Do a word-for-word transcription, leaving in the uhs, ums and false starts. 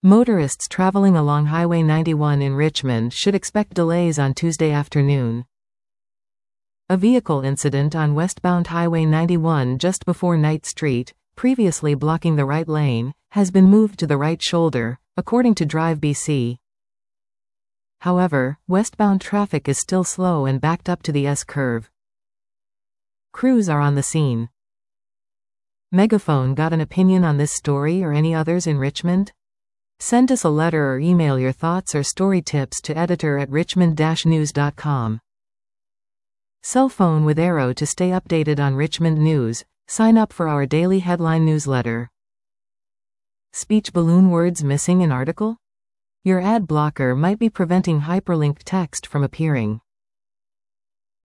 Motorists traveling along Highway ninety-one in Richmond should expect delays on Tuesday afternoon. A vehicle incident on westbound Highway ninety-one just before Knight Street, previously blocking the right lane, has been moved to the right shoulder, according to Drive B C. However, westbound traffic is still slow and backed up to the S-curve. Crews are on the scene. Megaphone got an opinion on this story or any others in Richmond? Send us a letter or email your thoughts or story tips to editor at richmond dash news dot com. Cell phone with Arrow to stay updated on Richmond news. Sign up for our daily headline newsletter. Speech balloon words missing in article? Your ad blocker might be preventing hyperlinked text from appearing.